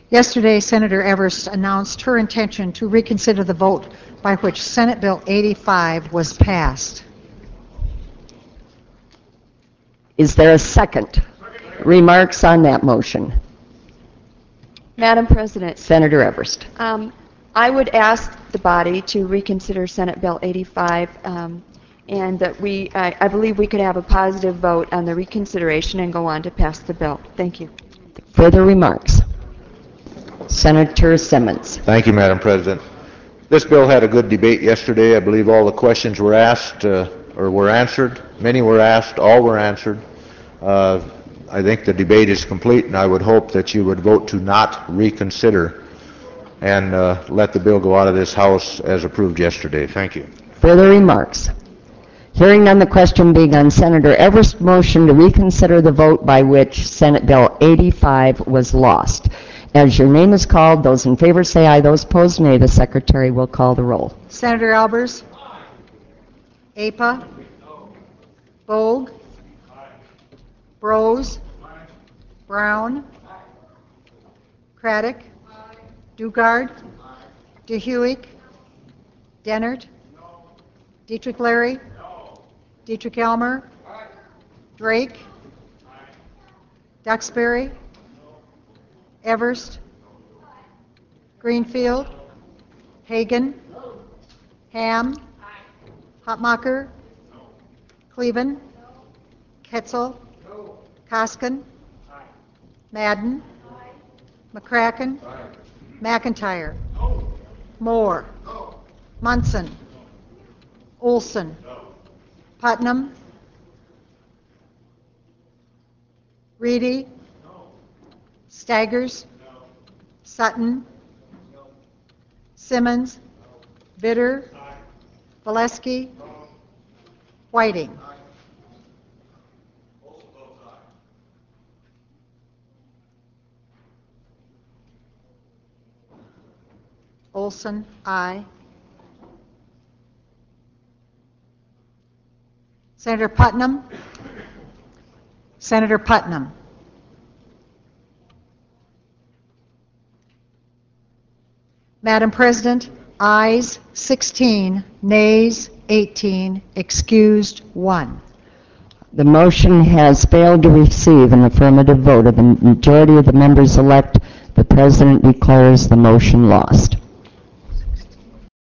Yesterday, Senator Everest announced her intention to reconsider the vote by which Senate Bill 85 was passed. Is there a second? Remarks on that motion? Madam President, Senator Everest. I would ask the body to reconsider Senate Bill 85, and that I believe we could have a positive vote on the reconsideration and go on to pass the bill. Thank you. Further remarks? Senator Simmons. Thank you, Madam President. This bill had a good debate yesterday. I believe all the questions were asked or were answered. Many were asked, all were answered. I think the debate is complete, and I would hope that you would vote to not reconsider and let the bill go out of this House as approved yesterday. Thank you. Further remarks? Hearing none, the question being on Senator Everest's motion to reconsider the vote by which Senate Bill 85 was lost. As your name is called, those in favor say aye, those opposed nay. The Secretary will call the roll. Senator Albers? APA? Bogue? Brose? Brown? Craddock? Dugard? DeHuick? Dennert? Dietrich Larry? Dietrich Elmer? Drake? Duxbury? Everest? Greenfield? Hagan? Ham? Hotmacher? Cleven? Ketzel? Koskin? Madden? McCracken? McIntyre? Moore? Munson? Olson? Putnam? Reedy? Staggers? Sutton? Simmons? Bitter? Valesky? Whiting? Olson, aye. Senator Putnam? Senator Putnam? Madam President, ayes 16, nays 18, excused 1. The motion has failed to receive an affirmative vote of the majority of the members elect. The President declares the motion lost.